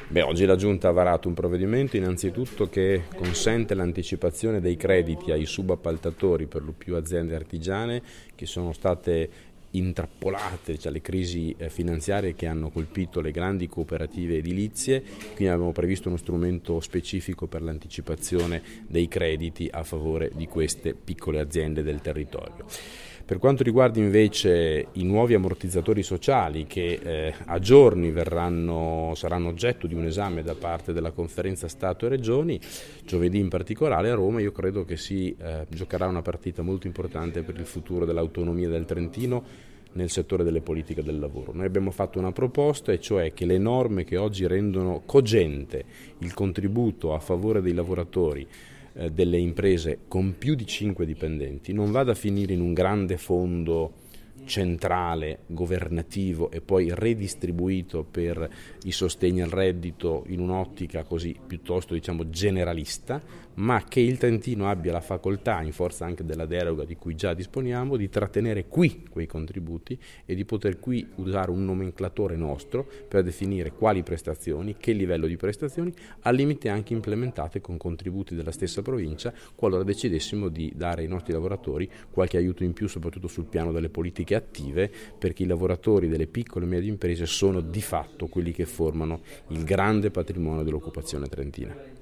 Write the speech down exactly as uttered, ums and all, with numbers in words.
Beh, oggi la Giunta ha varato un provvedimento innanzitutto che consente l'anticipazione dei crediti ai subappaltatori, per lo più aziende artigiane che sono state intrappolate, cioè le crisi finanziarie che hanno colpito le grandi cooperative edilizie. Quindi abbiamo previsto uno strumento specifico per l'anticipazione dei crediti a favore di queste piccole aziende del territorio. Per quanto riguarda invece i nuovi ammortizzatori sociali che eh, a giorni verranno, saranno oggetto di un esame da parte della Conferenza Stato e Regioni, giovedì in particolare a Roma, io credo che si eh, giocherà una partita molto importante per il futuro dell'autonomia del Trentino nel settore delle politiche del lavoro. Noi abbiamo fatto una proposta, e cioè che le norme che oggi rendono cogente il contributo a favore dei lavoratori delle imprese con più di cinque dipendenti non vada a finire in un grande fondo centrale, governativo e poi redistribuito per i sostegni al reddito in un'ottica così piuttosto diciamo generalista, ma che il Trentino abbia la facoltà, in forza anche della deroga di cui già disponiamo, di trattenere qui quei contributi e di poter qui usare un nomenclatore nostro per definire quali prestazioni, che livello di prestazioni, al limite anche implementate con contributi della stessa provincia, qualora decidessimo di dare ai nostri lavoratori qualche aiuto in più, soprattutto sul piano delle politiche attive, perché i lavoratori delle piccole e medie imprese sono di fatto quelli che formano il grande patrimonio dell'occupazione trentina.